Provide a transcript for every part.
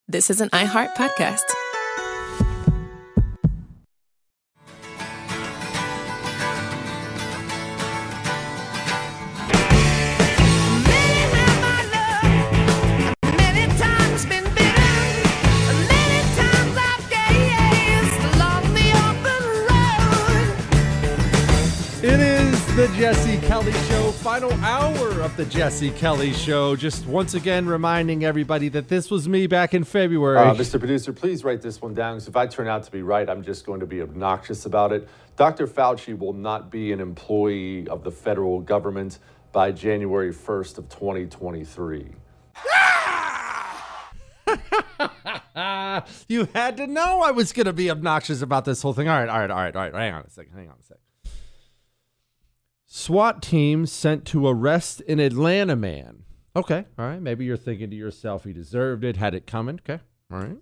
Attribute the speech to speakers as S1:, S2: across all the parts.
S1: this is an iHeart podcast.
S2: The Jesse Kelly Show, final hour of the Jesse Kelly Show. Just once again reminding everybody that this was me back in February.
S3: Mr. Producer, please write this one down, because if I turn out to be right, I'm just going to be obnoxious about it. Dr. Fauci will not be an employee of the federal government by January 1st of 2023.
S2: You had to know I was going to be obnoxious about this whole thing. All right. Hang on a second. SWAT team sent to arrest an Atlanta man. Okay, all right. Maybe you're thinking to yourself, he deserved it, had it coming. Okay, all right.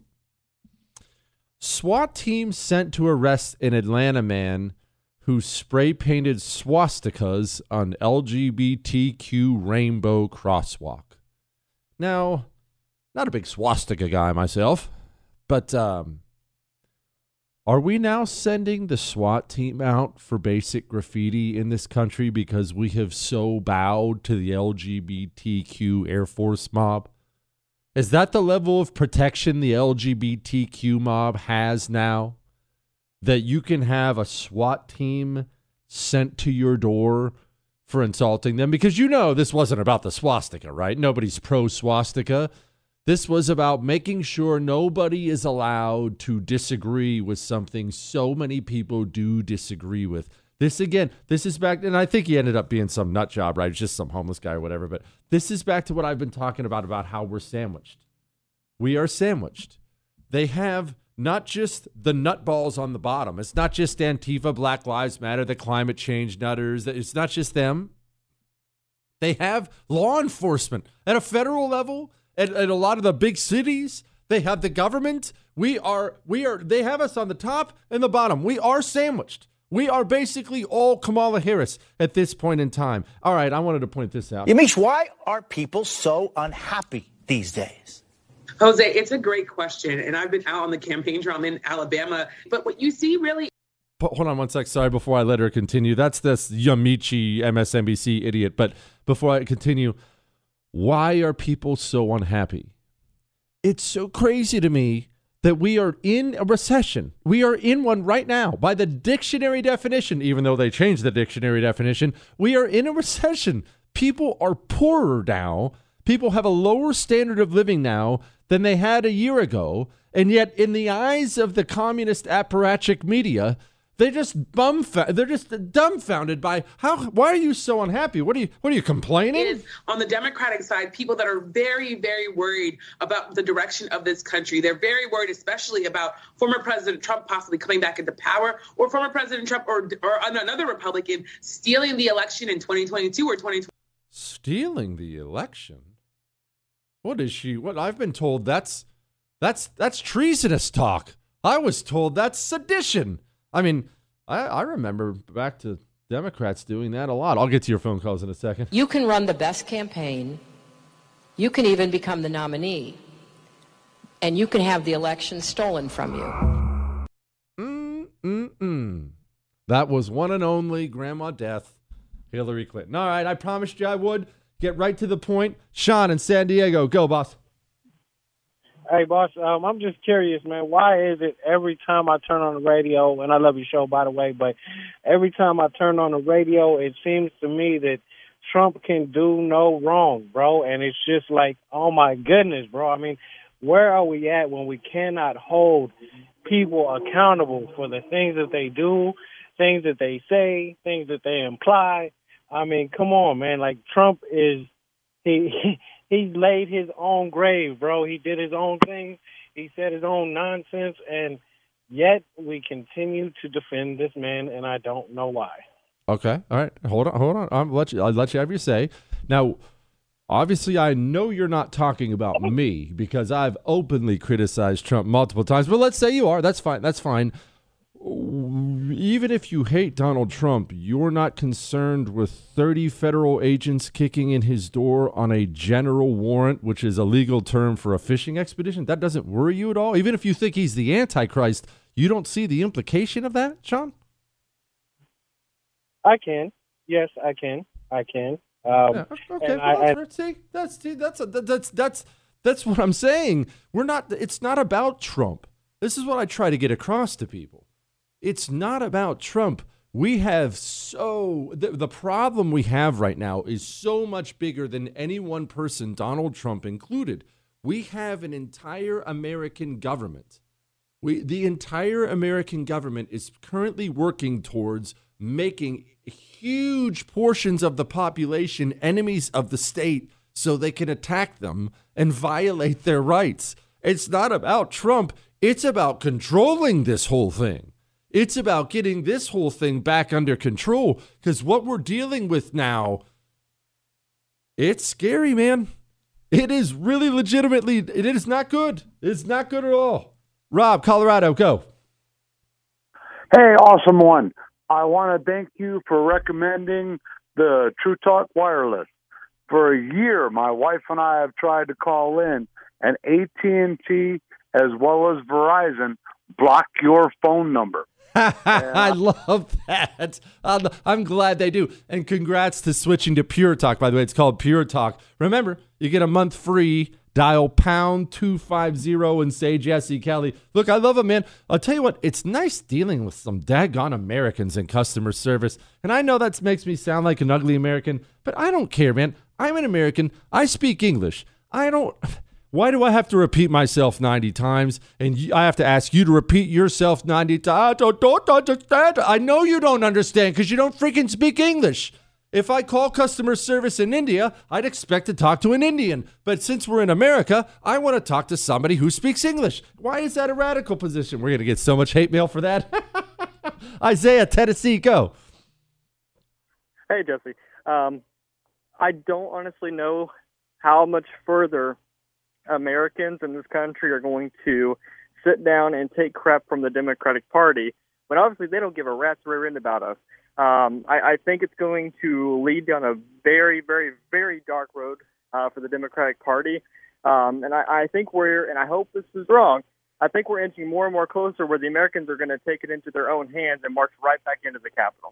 S2: SWAT team sent to arrest an Atlanta man who spray painted swastikas on LGBTQ rainbow crosswalk. Now, not a big swastika guy myself, but are we now sending the SWAT team out for basic graffiti in this country because we have so bowed to the LGBTQ Air Force mob? Is that the level of protection the LGBTQ mob has now? That you can have a SWAT team sent to your door for insulting them? Because you know this wasn't about the swastika, right? Nobody's pro-swastika. This was about making sure nobody is allowed to disagree with something so many people do disagree with. This is back, and I think he ended up being some nut job, right? Just some homeless guy or whatever. But this is back to what I've been talking about how we're sandwiched. We are sandwiched. They have not just the nutballs on the bottom. It's not just Antifa, Black Lives Matter, the climate change nutters. It's not just them. They have law enforcement at a federal level. At a lot of the big cities, they have the government. They have us on the top and the bottom. We are sandwiched. We are basically all Kamala Harris at this point in time. All right, I wanted to point this out.
S4: Yamiche, why are people so unhappy these days?
S5: Jose, it's a great question. And I've been out on the campaign trail. I'm in Alabama. But what you see really...
S2: Hold on one sec. Sorry, before I let her continue. That's this Yamiche MSNBC idiot. But before I continue... Why are people so unhappy? It's so crazy to me that we are in a recession. We are in one right now. By the dictionary definition, even though they changed the dictionary definition, we are in a recession. People are poorer now. People have a lower standard of living now than they had a year ago. And yet, in the eyes of the communist apparatchik media, they're just dumbfounded by why are you so unhappy? What are you complaining?
S5: It is on the Democratic side, people that are very, very worried about the direction of this country. They're very worried, especially about former President Trump possibly coming back into power, or former President Trump or another Republican stealing the election in 2022 or 2020.
S2: Stealing the election? What is she? What I've been told that's treasonous talk. I was told that's sedition. I mean, I remember back to Democrats doing that a lot. I'll get to your phone calls in a second.
S6: You can run the best campaign. You can even become the nominee. And you can have the election stolen from you.
S2: That was one and only Grandma Death, Hillary Clinton. All right, I promised you I would. Get right to the point. Sean in San Diego. Go, boss.
S7: Hey, boss, I'm just curious, man. Why is it every time I turn on the radio, and I love your show, by the way, but every time I turn on the radio, it seems to me that Trump can do no wrong, bro. And it's just like, oh, my goodness, bro. I mean, where are we at when we cannot hold people accountable for the things that they do, things that they say, things that they imply? I mean, come on, man. Like, Trump is he laid his own grave, bro. He did his own thing. He said his own nonsense, and yet we continue to defend this man, and I don't know why.
S2: Okay, all right, hold on. I'll let you have your say. Now, obviously, I know you're not talking about me because I've openly criticized Trump multiple times. But let's say you are. That's fine. even if you hate Donald Trump, you're not concerned with 30 federal agents kicking in his door on a general warrant, which is a legal term for a fishing expedition? That doesn't worry you at all? Even if you think he's the Antichrist, you don't see the implication of that, Sean?
S7: I can. Yes, I can. I can.
S2: Okay. That's what I'm saying. It's not about Trump. This is what I try to get across to people. It's not about Trump. We have the problem we have right now is so much bigger than any one person, Donald Trump included. We have an entire American government. The entire American government is currently working towards making huge portions of the population enemies of the state so they can attack them and violate their rights. It's not about Trump. It's about controlling this whole thing. It's about getting this whole thing back under control, because what we're dealing with now, it's scary, man. It is really legitimately, it is not good. It's not good at all. Rob, Colorado, go.
S1: Hey, awesome one. I want to thank you for recommending the True Talk Wireless. For a year, my wife and I have tried to call in, and AT&T as well as Verizon block your phone number.
S2: I love that. I'm glad they do. And congrats to switching to Pure Talk. By the way, it's called Pure Talk. Remember, you get a month free. Dial pound 250 and say Jesse Kelly. Look, I love him, man. I'll tell you what, it's nice dealing with some daggone Americans in customer service. And I know that makes me sound like an ugly American, but I don't care, man. I'm an American. I speak English. Why do I have to repeat myself 90 times? And I have to ask you to repeat yourself 90 times? I don't understand. I know you don't understand because you don't freaking speak English. If I call customer service in India, I'd expect to talk to an Indian. But since we're in America, I want to talk to somebody who speaks English. Why is that a radical position? We're going to get so much hate mail for that. Isaiah, Tennessee, go.
S8: Hey, Jesse. I don't honestly know how much further Americans in this country are going to sit down and take crap from the Democratic Party when obviously they don't give a rat's rear end about us. I think it's going to lead down a very, very, very dark road for the Democratic Party. And I think and I hope this is wrong, I think we're inching more and more closer where the Americans are going to take it into their own hands and march right back into the Capitol.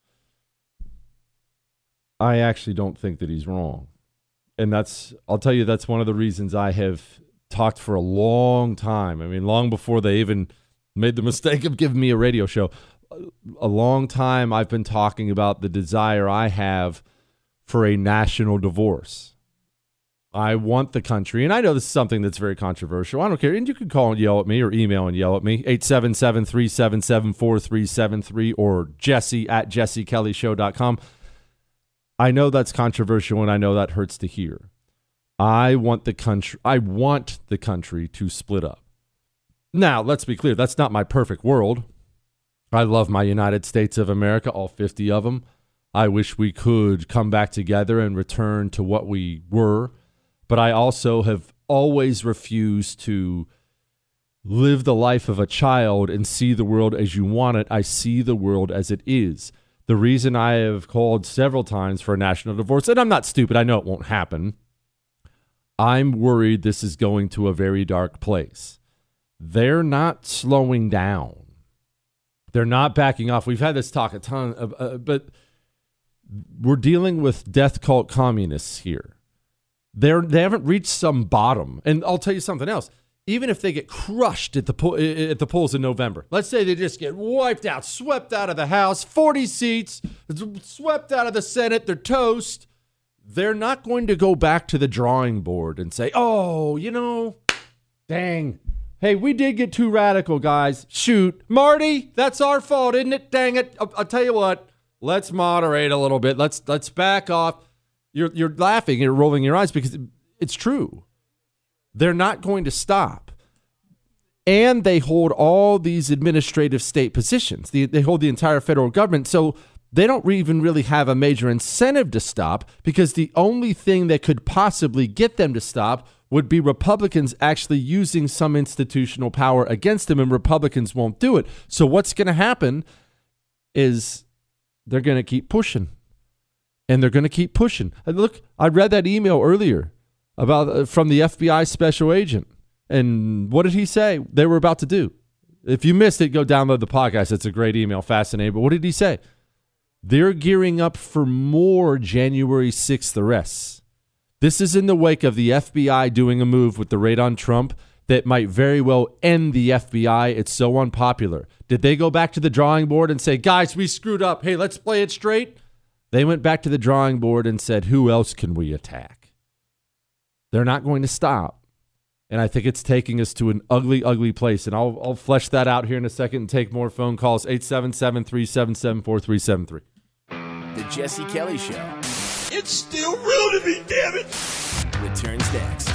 S2: I actually don't think that he's wrong. And I'll tell you, that's one of the reasons I have talked for a long time. I mean, long before they even made the mistake of giving me a radio show. A long time I've been talking about the desire I have for a national divorce. I want the country, and I know this is something that's very controversial. I don't care. And you can call and yell at me or email and yell at me, 877-377-4373 or jesse@jessekellyshow.com. I know that's controversial, and I know that hurts to hear. I want the country to split up. Now, let's be clear. That's not my perfect world. I love my United States of America, all 50 of them. I wish we could come back together and return to what we were. But I also have always refused to live the life of a child and see the world as you want it. I see the world as it is. The reason I have called several times for a national divorce, and I'm not stupid, I know it won't happen. I'm worried this is going to a very dark place. They're not slowing down. They're not backing off. We've had this talk a ton, but we're dealing with death cult communists here. They haven't reached some bottom. And I'll tell you something else. Even if they get crushed at the polls in November, let's say they just get wiped out, swept out of the House, 40 seats, swept out of the Senate, they're toast. They're not going to go back to the drawing board and say, oh, dang. Hey, we did get too radical, guys. Shoot. Marty, that's our fault, isn't it? Dang it. I'll tell you what. Let's moderate a little bit. Let's back off. You're laughing. You're rolling your eyes because it's true. They're not going to stop. And they hold all these administrative state positions. They hold the entire federal government. So they don't even really have a major incentive to stop because the only thing that could possibly get them to stop would be Republicans actually using some institutional power against them, and Republicans won't do it. So what's going to happen is they're going to keep pushing. And they're going to keep pushing. And look, I read that email earlier about from the FBI special agent. And what did he say they were about to do? If you missed it, go download the podcast. It's a great email, fascinating. But what did he say? They're gearing up for more January 6th arrests. This is in the wake of the FBI doing a move with the raid on Trump that might very well end the FBI. It's so unpopular. Did they go back to the drawing board and say, guys, we screwed up. Hey, let's play it straight? They went back to the drawing board and said, who else can we attack? They're not going to stop. And I think it's taking us to an ugly, ugly place. And I'll flesh that out here in a second and take more phone calls. 877-377-4373.
S9: The Jesse Kelly Show.
S10: It's still real to me, damn it.
S9: Returns next.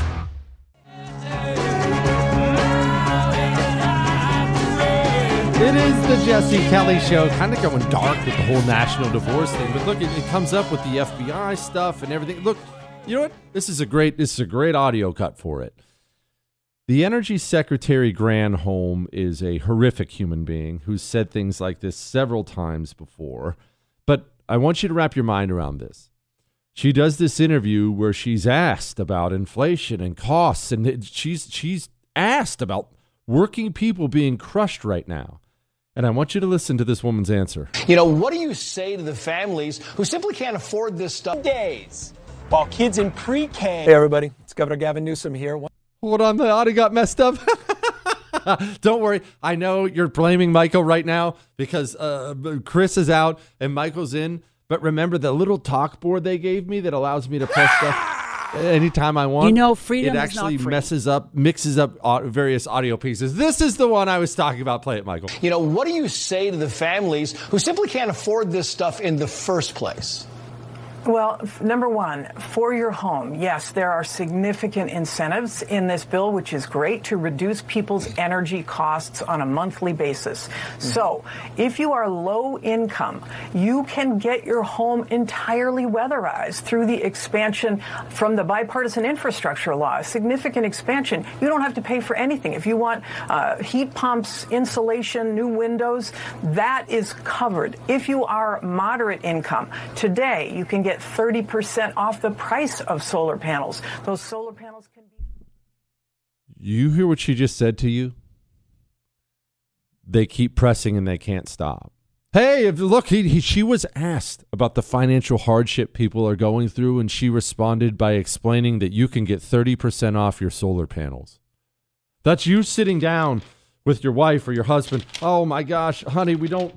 S2: It is the Jesse Kelly Show, kind of going dark with the whole national divorce thing. But look, it comes up with the FBI stuff and everything. Look, you know what? This is a great audio cut for it. The Energy Secretary Granholm is a horrific human being who's said things like this several times before. But I want you to wrap your mind around this. She does this interview where she's asked about inflation and costs, and she's asked about working people being crushed right now. And I want you to listen to this woman's answer.
S11: You know, what do you say to the families who simply can't afford this stuff?
S12: Days while kids in pre-K.
S13: Hey, everybody. It's Governor Gavin Newsom here.
S2: Hold on, the audio got messed up. Don't worry. I know you're blaming Michael right now because Chris is out and Michael's in. But remember the little talk board they gave me that allows me to press stuff anytime I want?
S14: You know, freedom
S2: is not free. It actually mixes up various audio pieces. This is the one I was talking about. Play it, Michael.
S11: You know, what do you say to the families who simply can't afford this stuff in the first place?
S15: Well, number one, for your home, yes, there are significant incentives in this bill, which is great, to reduce people's energy costs on a monthly basis. So if you are low income, you can get your home entirely weatherized through the expansion from the bipartisan infrastructure law, a significant expansion. You don't have to pay for anything. If you want heat pumps, insulation, new windows, that is covered. If you are moderate income, today you can get 30% off the price of solar panels. Those solar panels can be...
S2: You hear what she just said to you? They keep pressing and they can't stop. Hey, look, she was asked about the financial hardship people are going through, and she responded by explaining that you can get 30% off your solar panels. That's you sitting down with your wife or your husband. Oh my gosh, honey, we don't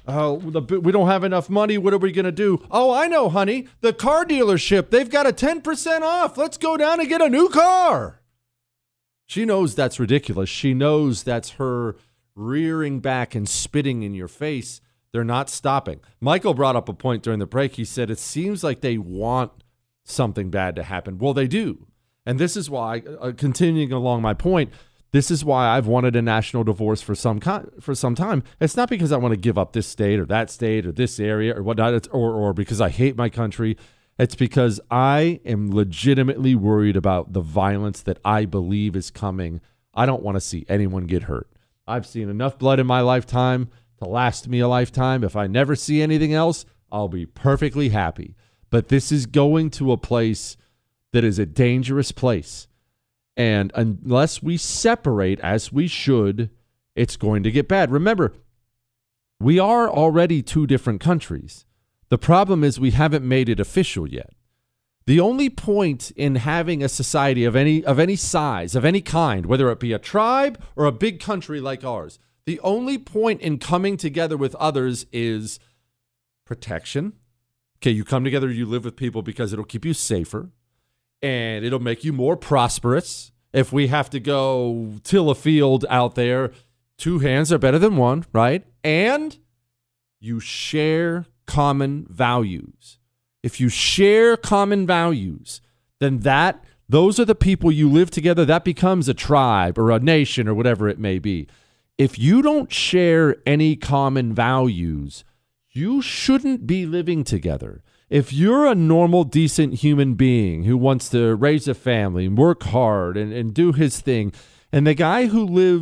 S2: have enough money. What are we going to do? Oh, I know, honey. The car dealership, they've got a 10% off. Let's go down and get a new car. She knows that's ridiculous. She knows that's her rearing back and spitting in your face. They're not stopping. Michael brought up a point during the break. He said, it seems like they want something bad to happen. Well, they do. And this is why, continuing along my point, this is why I've wanted a national divorce for some time. It's not because I want to give up this state or this area or whatnot, or because I hate my country. It's because I am legitimately worried about the violence that I believe is coming. I don't want to see anyone get hurt. I've seen enough blood in my lifetime to last me a lifetime. If I never see anything else, I'll be perfectly happy. But this is going to a place that is a dangerous place. And unless we separate as we should, it's going to get bad. Remember, we are already two different countries. The problem is we haven't made it official yet. The only point in having a society of any size, of any kind, whether it be a tribe or a big country like ours, the only point in coming together with others is protection. Okay, you come together, you live with people because it'll keep you safer. And it'll make you more prosperous. If we have to go till a field out there, two hands are better than one, right? And you share common values. If you share common values, then those are the people you live together. That becomes a tribe or a nation or whatever it may be. If you don't share any common values, you shouldn't be living together. If you're a normal, decent human being who wants to raise a family and work hard and do his thing, and the guy who lives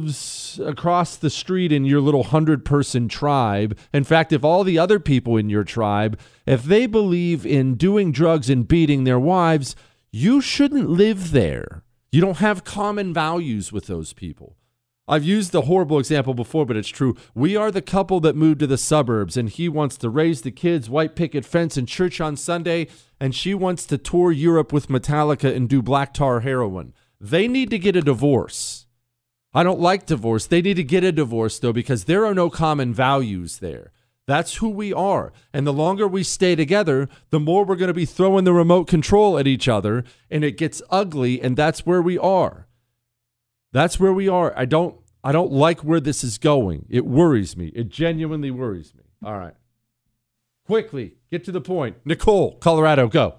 S2: folks across the street in your little 100-person tribe, in fact, if all the other people in your tribe, if they believe in doing drugs and beating their wives, you shouldn't live there. You don't have common values with those people. I've used the horrible example before, but it's true. We are the couple that moved to the suburbs, and he wants to raise the kids, white picket fence, and church on Sunday, and she wants to tour Europe with Metallica and do black tar heroin. They need to get a divorce. I don't like divorce. They need to get a divorce, though, because there are no common values there. That's who we are. And the longer we stay together, the more we're going to be throwing the remote control at each other, and it gets ugly, and that's where we are. That's where we are. I don't like where this is going. It worries me. It genuinely worries me. All right. Quickly, get to the point. Nicole, Colorado, go.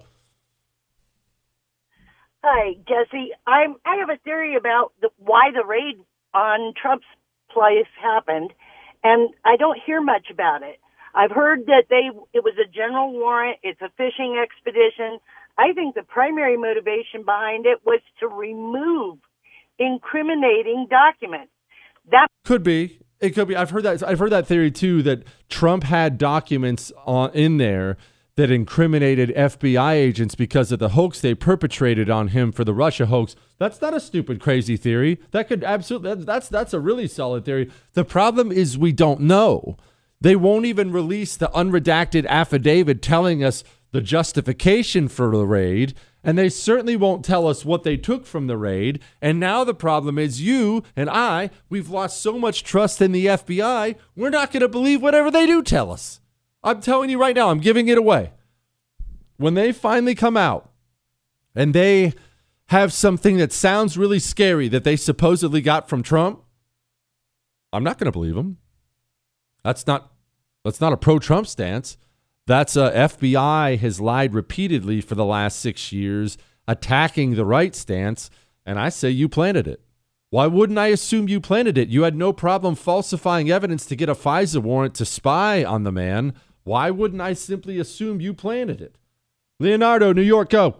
S14: Hi, Jesse. I have a theory about why the raid on Trump's place happened, and I don't hear much about it. I've heard that it was a general warrant. It's a fishing expedition. I think the primary motivation behind it was to remove incriminating documents. That
S2: could be. It could be. I've heard that theory too, that Trump had documents in there that incriminated FBI agents because of the hoax they perpetrated on him for the Russia hoax. That's not a stupid, crazy theory. That could absolutely, that's a really solid theory. The problem is we don't know. They won't even release the unredacted affidavit telling us the justification for the raid, and they certainly won't tell us what they took from the raid. And now the problem is you and we've lost so much trust in the FBI, we're not going to believe whatever they do tell us. I'm telling you right now, I'm giving it away. When they finally come out and they have something that sounds really scary that they supposedly got from Trump, I'm not going to believe them. That's not a pro-Trump stance. That's FBI has lied repeatedly for the last 6 years, attacking the right stance, and I say you planted it. Why wouldn't I assume you planted it? You had no problem falsifying evidence to get a FISA warrant to spy on the man. Why wouldn't I simply assume you planted it? Leonardo, New York, go.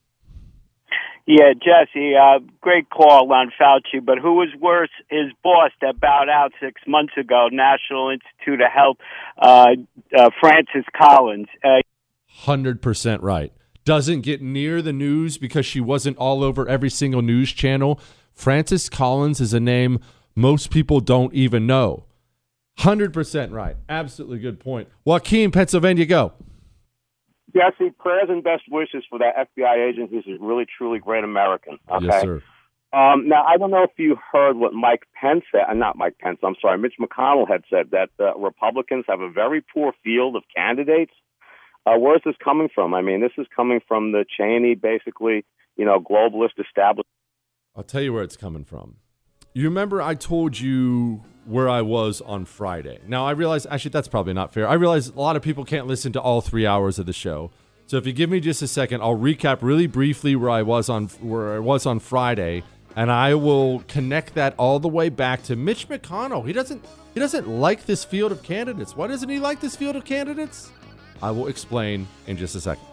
S16: Yeah, Jesse, great call on Fauci, but who was worse? His boss that bowed out 6 months ago, National Institute of Health, Francis Collins.
S2: 100% right. Doesn't get near the news because she wasn't all over every single news channel. Francis Collins is a name most people don't even know. 100% right. Absolutely good point. Joaquin, Pennsylvania, go.
S17: Jesse, prayers and best wishes for that FBI agent who's a really, truly great American. Okay?
S2: Yes, sir.
S17: Now, I don't know if you heard what Mitch McConnell had said, that Republicans have a very poor field of candidates. Where's this coming from? I mean, this is coming from the Cheney, basically, globalist establishment.
S2: I'll tell you where it's coming from. You remember I told you where I was on Friday. Now, I realize, actually, that's probably not fair. I realize a lot of people can't listen to all 3 hours of the show. So if you give me just a second, I'll recap really briefly where I was on Friday, and I will connect that all the way back to Mitch McConnell. He doesn't like this field of candidates. Why doesn't he like this field of candidates? I will explain in just a second.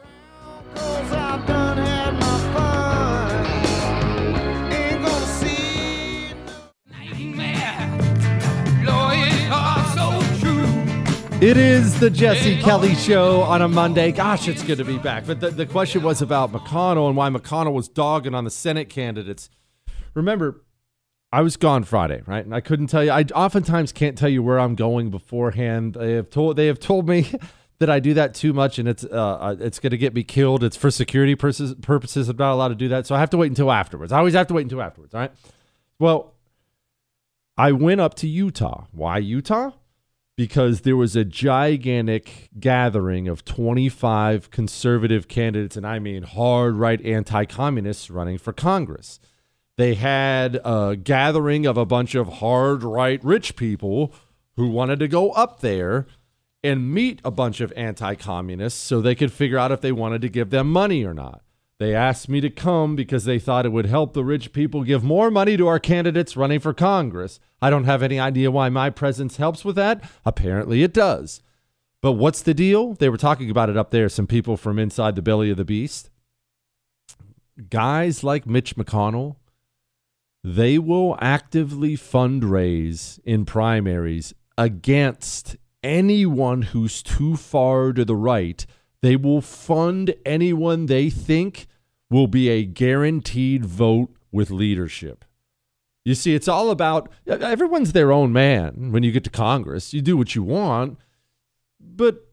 S2: It is the Jesse Kelly Show on a Monday. Gosh, it's good to be back. But the question was about McConnell and why McConnell was dogging on the Senate candidates. Remember, I was gone Friday, right? And I couldn't tell you. I oftentimes can't tell you where I'm going beforehand. They have told me that I do that too much, and it's going to get me killed. It's for security purposes. I'm not allowed to do that, so I have to wait until afterwards. I always have to wait until afterwards, all right? Well, I went up to Utah. Why Utah? Because there was a gigantic gathering of 25 conservative candidates, and I mean hard right anti-communists running for Congress. They had a gathering of a bunch of hard right rich people who wanted to go up there and meet a bunch of anti-communists so they could figure out if they wanted to give them money or not. They asked me to come because they thought it would help the rich people give more money to our candidates running for Congress. I don't have any idea why my presence helps with that. Apparently it does. But what's the deal? They were talking about it up there, some people from inside the belly of the beast. Guys like Mitch McConnell, they will actively fundraise in primaries against anyone who's too far to the right. They will fund anyone they think will be a guaranteed vote with leadership. You see, it's all about, everyone's their own man when you get to Congress. You do what you want, but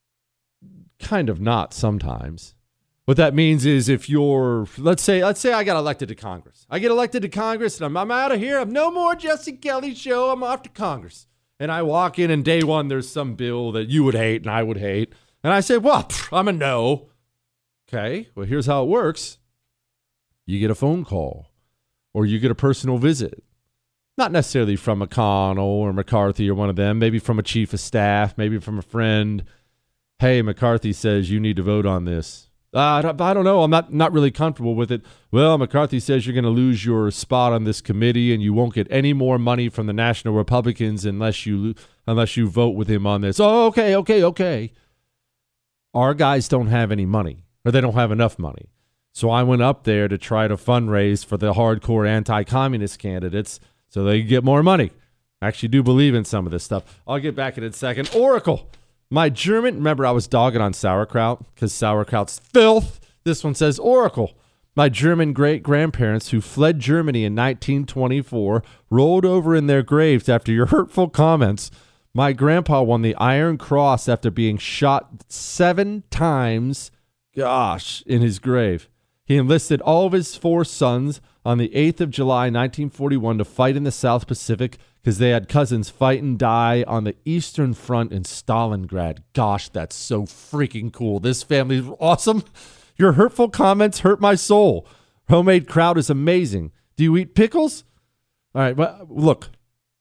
S2: kind of not sometimes. What that means is if you're, let's say I got elected to Congress. I get elected to Congress and I'm out of here. I'm no more Jesse Kelly show. I'm off to Congress. And I walk in and day one, there's some bill that you would hate and I would hate. And I say, well, I'm a no. Okay, well, here's how it works. You get a phone call or you get a personal visit. Not necessarily from McConnell or McCarthy or one of them, maybe from a chief of staff, maybe from a friend. Hey, McCarthy says you need to vote on this. I don't know. I'm not really comfortable with it. Well, McCarthy says you're going to lose your spot on this committee and you won't get any more money from the National Republicans unless you vote with him on this. Oh, okay. Our guys don't have any money, or they don't have enough money. So I went up there to try to fundraise for the hardcore anti-communist candidates so they can get more money. I actually do believe in some of this stuff. I'll get back in a second. Oracle. My German, remember I was dogging on sauerkraut because sauerkraut's filth. This one says Oracle. My German great-grandparents who fled Germany in 1924 rolled over in their graves after your hurtful comments. My grandpa won the Iron Cross after being shot 7 times, in his grave. He enlisted all of his 4 sons on the 8th of July, 1941 to fight in the South Pacific because they had cousins fight and die on the Eastern Front in Stalingrad. Gosh, that's so freaking cool. This family's awesome. Your hurtful comments hurt my soul. Homemade kraut is amazing. Do you eat pickles? All right, well, look.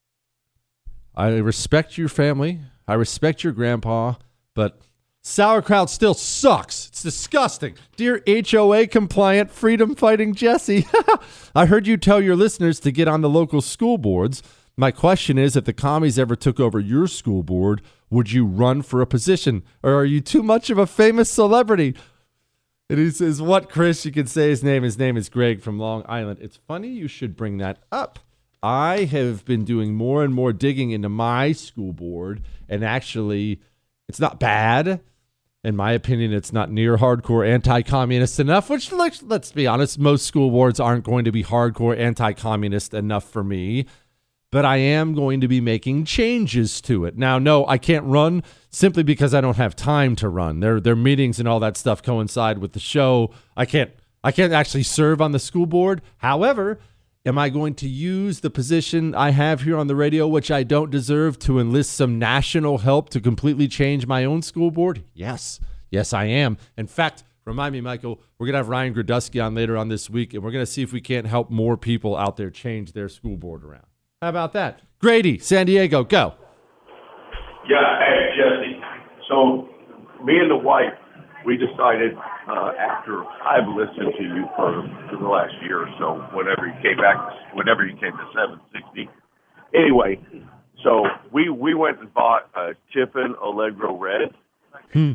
S2: I respect your family. I respect your grandpa, but sauerkraut still sucks. It's disgusting. Dear HOA compliant freedom fighting Jesse, I heard you tell your listeners to get on the local school boards. My question is, if the commies ever took over your school board, would you run for a position? Or are you too much of a famous celebrity? And he says, what, Chris? You can say his name. His name is Greg from Long Island. It's funny you should bring that up. I have been doing more and more digging into my school board, and actually, it's not bad. In my opinion, it's not near hardcore anti-communist enough, which, let's be honest, most school boards aren't going to be hardcore anti-communist enough for me. But I am going to be making changes to it. Now, no, I can't run simply because I don't have time to run. Their meetings and all that stuff coincide with the show. I can't actually serve on the school board. However, am I going to use the position I have here on the radio, which I don't deserve, to enlist some national help to completely change my own school board? Yes. Yes, I am. In fact, remind me, Michael, we're going to have Ryan Grodusky on later on this week, and we're going to see if we can't help more people out there change their school board around. How about that? Grady, San Diego, go.
S18: Yeah, hey, Jesse. So me and the wife, we decided after I've listened to you for the last year or so, whenever you came to 760. Anyway, so we went and bought a Tiffin Allegro Red. And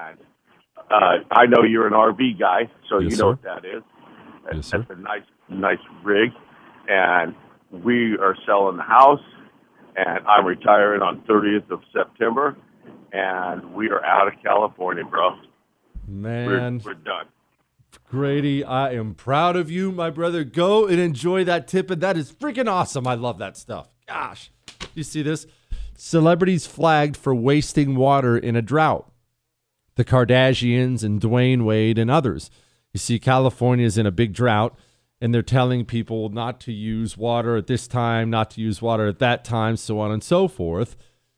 S18: I know you're an RV guy, so yes, you know what that is. Yes, that's a nice rig. And we are selling the house, and I'm retiring on 30th of September, and we are out of California, bro.
S2: Man,
S18: we're done.
S2: Grady, I am proud of you, my brother. Go and enjoy that Tiffin. That is freaking awesome. I love that stuff. Gosh, you see this? Celebrities flagged for wasting water in a drought. The Kardashians and Dwayne Wade and others. You see, California's in a big drought, and they're telling people not to use water at this time, not to use water at that time, so on and so forth.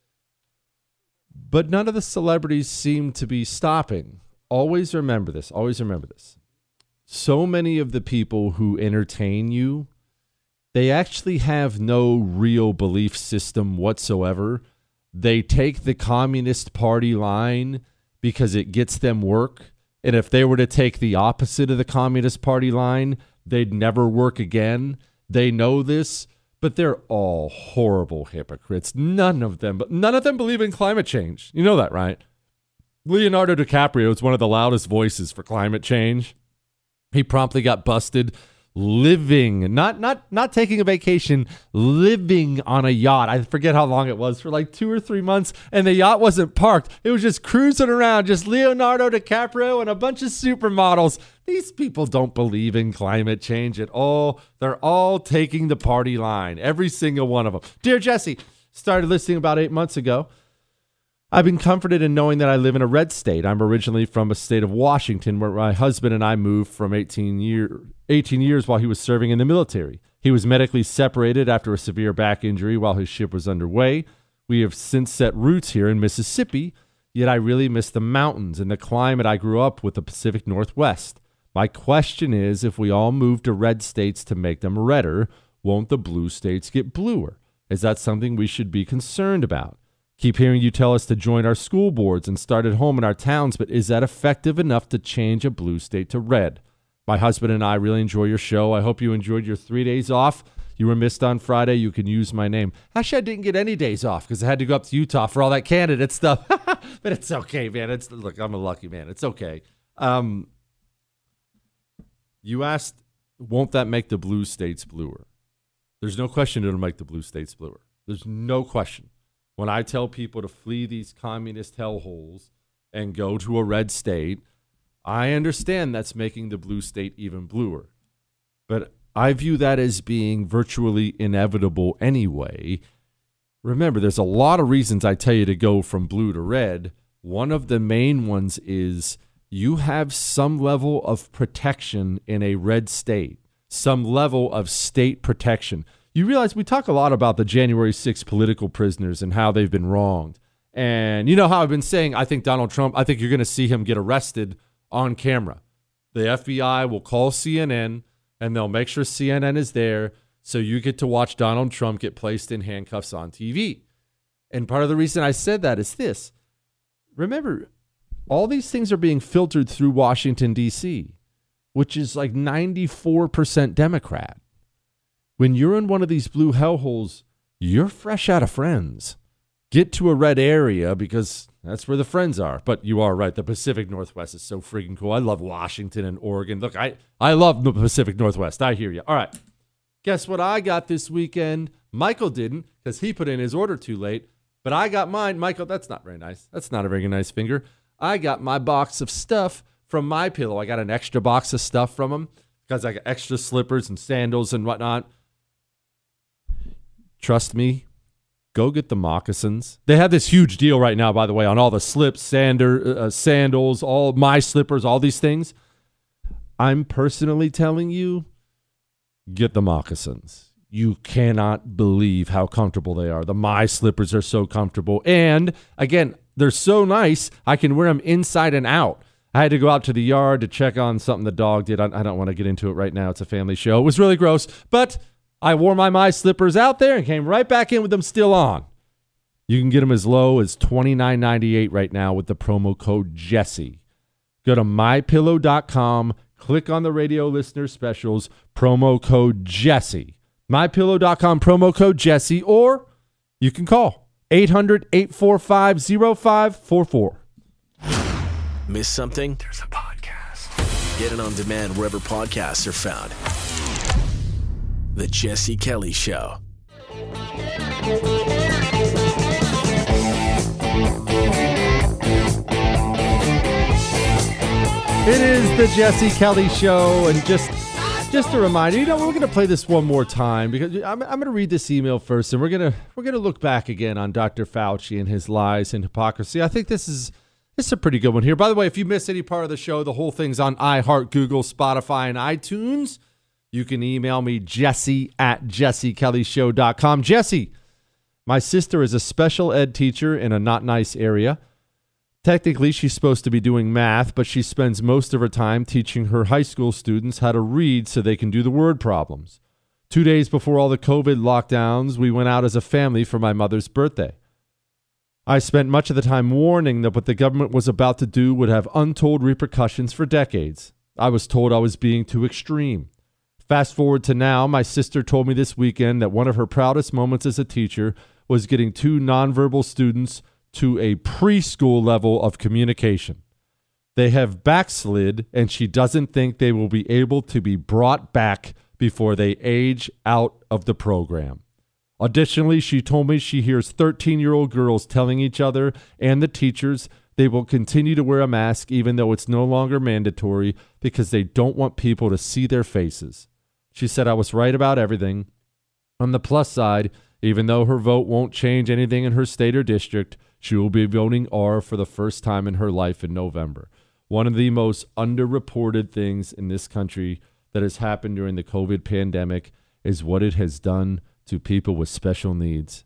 S2: But none of the celebrities seem to be stopping. Always remember this. Always remember this. So many of the people who entertain you, they actually have no real belief system whatsoever. They take the Communist Party line because it gets them work. And if they were to take the opposite of the Communist Party line, they'd never work again. They know this, but they're all horrible hypocrites. None of them believe in climate change. You know that, right? Leonardo DiCaprio is one of the loudest voices for climate change. He promptly got busted living, not taking a vacation, living on a yacht. I forget how long it was, for like 2 or 3 months, and the yacht wasn't parked. It was just cruising around, just Leonardo DiCaprio and a bunch of supermodels. These people don't believe in climate change at all. They're all taking the party line, every single one of them. Dear Jesse, started listening about 8 months ago. I've been comforted in knowing that I live in a red state. I'm originally from a state of Washington, where my husband and I moved from 18 years while he was serving in the military. He was medically separated after a severe back injury while his ship was underway. We have since set roots here in Mississippi, yet I really miss the mountains and the climate I grew up with, the Pacific Northwest. My question is, if we all move to red states to make them redder, won't the blue states get bluer? Is that something we should be concerned about? Keep hearing you tell us to join our school boards and start at home in our towns, but is that effective enough to change a blue state to red? My husband and I really enjoy your show. I hope you enjoyed your 3 days off. You were missed on Friday. You can use my name. Actually, I didn't get any days off because I had to go up to Utah for all that candidate stuff. But it's okay, man. Look, I'm a lucky man. It's okay. You asked, won't that make the blue states bluer? There's no question it'll make the blue states bluer. There's no question. When I tell people to flee these communist hellholes and go to a red state, I understand that's making the blue state even bluer. But I view that as being virtually inevitable anyway. Remember, there's a lot of reasons I tell you to go from blue to red. One of the main ones is you have some level of protection in a red state, some level of state protection. You realize we talk a lot about the January 6th political prisoners and how they've been wronged. And you know how I've been saying, I think Donald Trump, I think you're going to see him get arrested on camera. The FBI will call CNN and they'll make sure CNN is there so you get to watch Donald Trump get placed in handcuffs on TV. And part of the reason I said that is this. Remember, all these things are being filtered through Washington, D.C., which is like 94% Democrat. When you're in one of these blue hellholes, you're fresh out of friends. Get to a red area because that's where the friends are. But you are right. The Pacific Northwest is so freaking cool. I love Washington and Oregon. Look, I love the Pacific Northwest. I hear you. All right. Guess what I got this weekend? Michael didn't because he put in his order too late. But I got mine. Michael, that's not very nice. That's not a very nice finger. I got my box of stuff from MyPillow. I got an extra box of stuff from them because I got extra slippers and sandals and whatnot. Trust me, go get the moccasins. They have this huge deal right now, by the way, on all the slips, sandals, all my slippers, all these things. I'm personally telling you, get the moccasins. You cannot believe how comfortable they are. The my slippers are so comfortable. And again, they're so nice, I can wear them inside and out. I had to go out to the yard to check on something the dog did. I don't want to get into it right now. It's a family show. It was really gross, but I wore my slippers out there and came right back in with them still on. You can get them as low as $29.98 right now with the promo code Jesse. Go to MyPillow.com, click on the radio listener specials, promo code Jesse. MyPillow.com, promo code Jesse, or you can call 800-845-0544.
S9: Miss something? There's a podcast. Get it on demand wherever podcasts are found. The Jesse Kelly Show.
S2: It is the Jesse Kelly Show, and just a reminder, we're going to play this one more time because I'm going to read this email first, and we're going to look back again on Dr. Fauci and his lies and hypocrisy. I think this is a pretty good one here. By the way, if you miss any part of the show, the whole thing's on iHeart, Google, Spotify, and iTunes. You can email me, jesse@jessekellyshow.com. Jesse, my sister is a special ed teacher in a not nice area. Technically, she's supposed to be doing math, but she spends most of her time teaching her high school students how to read so they can do the word problems. 2 days before all the COVID lockdowns, we went out as a family for my mother's birthday. I spent much of the time warning that what the government was about to do would have untold repercussions for decades. I was told I was being too extreme. Fast forward to now, my sister told me this weekend that one of her proudest moments as a teacher was getting 2 nonverbal students to a preschool level of communication. They have backslid, and she doesn't think they will be able to be brought back before they age out of the program. Additionally, she told me she hears 13-year-old girls telling each other and the teachers they will continue to wear a mask even though it's no longer mandatory because they don't want people to see their faces. She said I was right about everything. On the plus side, even though her vote won't change anything in her state or district, she will be voting R for the first time in her life in November. One of the most underreported things in this country that has happened during the COVID pandemic is what it has done to people with special needs.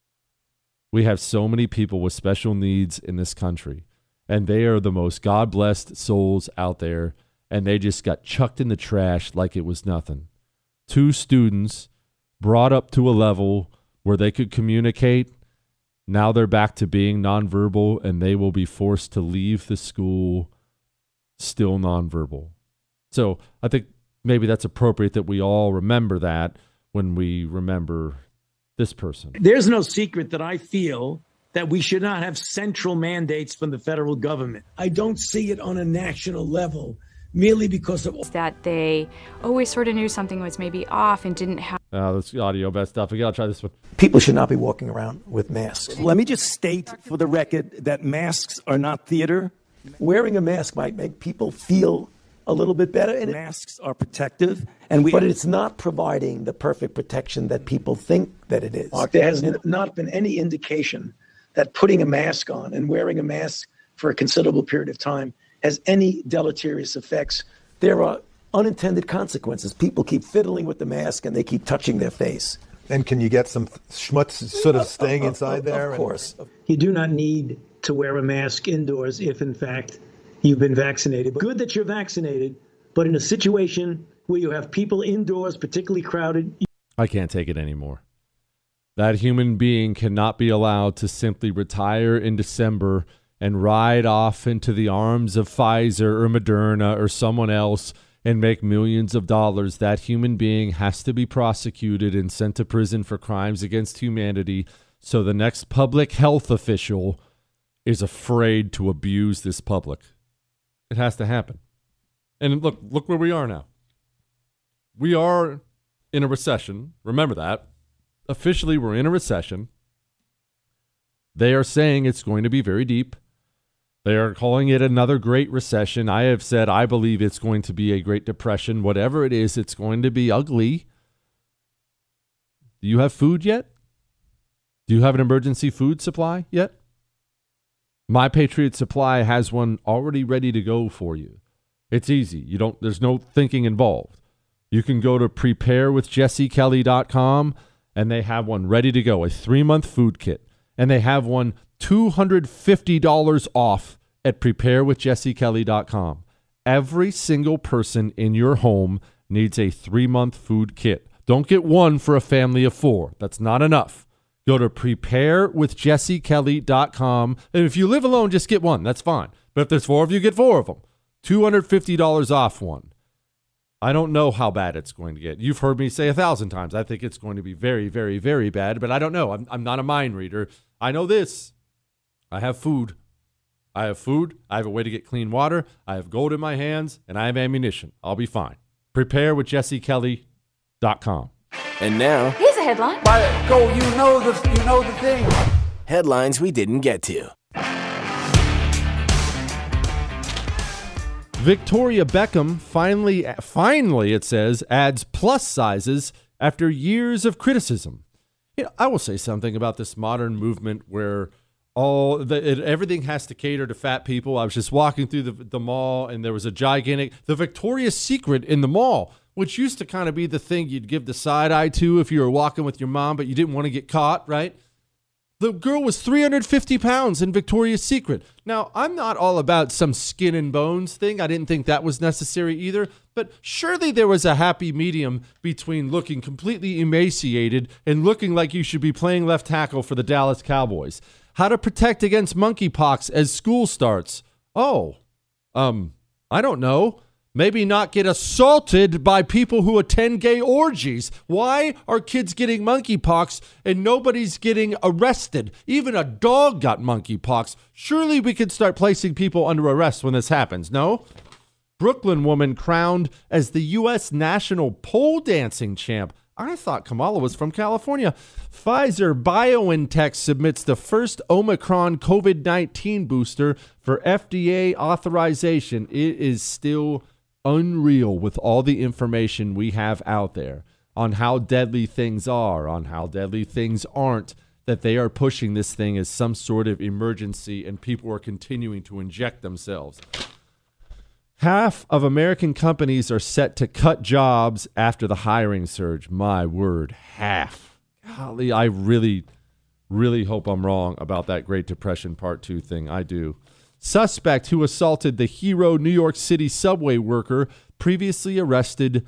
S2: We have so many people with special needs in this country, and they are the most God-blessed souls out there, and they just got chucked in the trash like it was nothing. 2 students brought up to a level where they could communicate. Now they're back to being nonverbal, and they will be forced to leave the school still nonverbal. So I think maybe that's appropriate that we all remember that when we remember this person.
S19: There's no secret that I feel that we should not have central mandates from the federal government. I don't see it on a national level merely because of
S20: that they always sort of knew something was maybe off and didn't have.
S2: That's audio best stuff. We got to try this one.
S21: People should not be walking around with masks.
S12: Let me just state for the record that masks are not theater.
S21: Wearing a mask might make people feel a little bit better. And
S12: masks are protective,
S21: but it's not providing the perfect protection that people think that it is.
S12: Mark, there has not been any indication that putting a mask on and wearing a mask for a considerable period of time has any deleterious effects.
S21: There are unintended consequences. People keep fiddling with the mask and they keep touching their face.
S22: And can you get some schmutz sort of staying inside there?
S21: Of course.
S19: You do not need to wear a mask indoors if, in fact, you've been vaccinated. Good that you're vaccinated, but in a situation where you have people indoors, particularly crowded.
S2: I can't take it anymore. That human being cannot be allowed to simply retire in December and ride off into the arms of Pfizer or Moderna or someone else and make millions of dollars. That human being has to be prosecuted and sent to prison for crimes against humanity, so the next public health official is afraid to abuse this public. It has to happen. And look where we are now. We are in a recession. Remember that. Officially, we're in a recession. They are saying it's going to be very deep. They are calling it another Great Recession. I have said I believe it's going to be a Great Depression. Whatever it is, it's going to be ugly. Do you have food yet? Do you have an emergency food supply yet? My Patriot Supply has one already ready to go for you. It's easy. There's no thinking involved. You can go to preparewithjessekelly.com and they have one ready to go, a 3-month food kit. And they have one $250 off at preparewithjessekelly.com. Every single person in your home needs a 3-month food kit. Don't get one for a family of 4. That's not enough. Go to preparewithjessekelly.com. And if you live alone, just get one. That's fine. But if there's 4 of you, get 4 of them. $250 off one. I don't know how bad it's going to get. You've heard me say 1,000 times. I think it's going to be very, very, very bad, but I don't know. I'm not a mind reader. I know this. I have food. I have a way to get clean water. I have gold in my hands, and I have ammunition. I'll be fine. Preparewithjessekelly.com.
S9: And now,
S23: here's a headline.
S24: Go, you know the thing.
S9: Headlines we didn't get to.
S2: Victoria Beckham finally, it says, adds plus sizes after years of criticism. I will say something about this modern movement where everything has to cater to fat people. I was just walking through the mall, and there was the Victoria's Secret in the mall, which used to kind of be the thing you'd give the side eye to if you were walking with your mom, but you didn't want to get caught, right? The girl was 350 pounds in Victoria's Secret. Now, I'm not all about some skin and bones thing. I didn't think that was necessary either. But surely there was a happy medium between looking completely emaciated and looking like you should be playing left tackle for the Dallas Cowboys. How to protect against monkeypox as school starts. I don't know. maybe not get assaulted by people who attend gay orgies. Why are kids getting monkeypox and nobody's getting arrested? Even a dog got monkeypox. Surely we could start placing people under arrest when this happens, no? Brooklyn woman crowned as the U.S. national pole dancing champ. I thought Kamala was from California. Pfizer-BioNTech submits the first Omicron COVID-19 booster for FDA authorization. It is still unreal with all the information we have out there on how deadly things are, on how deadly things aren't, that they are pushing this thing as some sort of emergency and people are continuing to inject themselves. Half of American companies are set to cut jobs after the hiring surge. My word, half. Golly, I really, really hope I'm wrong about that Great Depression Part 2 thing. I do. Suspect who assaulted the hero New York City subway worker previously arrested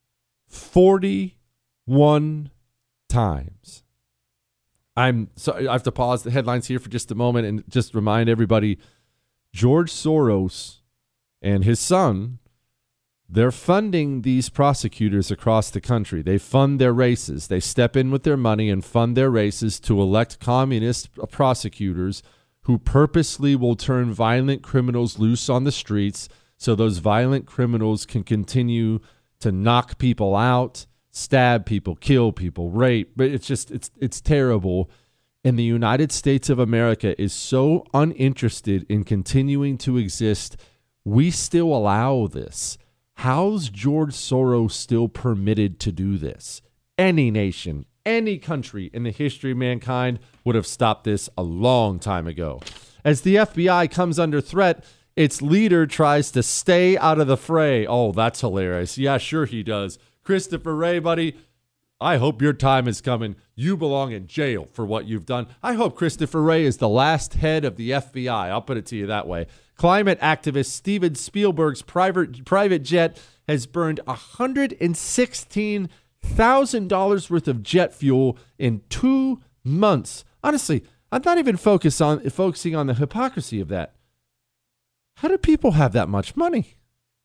S2: 41 times. I have to pause the headlines here for just a moment and just remind everybody, George Soros and his son, they're funding these prosecutors across the country. They fund their races. They step in with their money and fund their races to elect communist prosecutors who purposely will turn violent criminals loose on the streets so those violent criminals can continue to knock people out, stab people, kill people, rape. But it's terrible. And the United States of America is so uninterested in continuing to exist. We still allow this. How's George Soros still permitted to do this? Any nation, any country in the history of mankind would have stopped this a long time ago. As the FBI comes under threat, its leader tries to stay out of the fray. Oh, that's hilarious. Yeah, sure he does. Christopher Wray, buddy, I hope your time is coming. You belong in jail for what you've done. I hope Christopher Wray is the last head of the FBI. I'll put it to you that way. Climate activist Steven Spielberg's private jet has burned $116,000 worth of jet fuel in 2 months. Honestly, I'm not even focusing on the hypocrisy of that. How do people have that much money?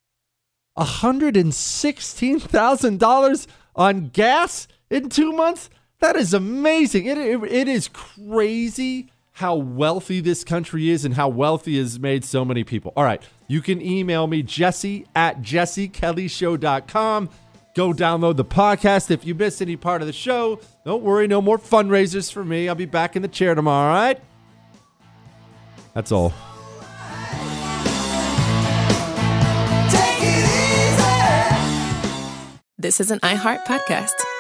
S2: $116,000 on gas in 2 months? That is amazing. It is crazy how wealthy this country is and how wealthy has made so many people. All right, you can email me, jesse@jessekellyshow.com. Go download the podcast. If you miss any part of the show, don't worry, no more fundraisers for me. I'll be back in the chair tomorrow, all right? That's all.
S3: This is an iHeart podcast.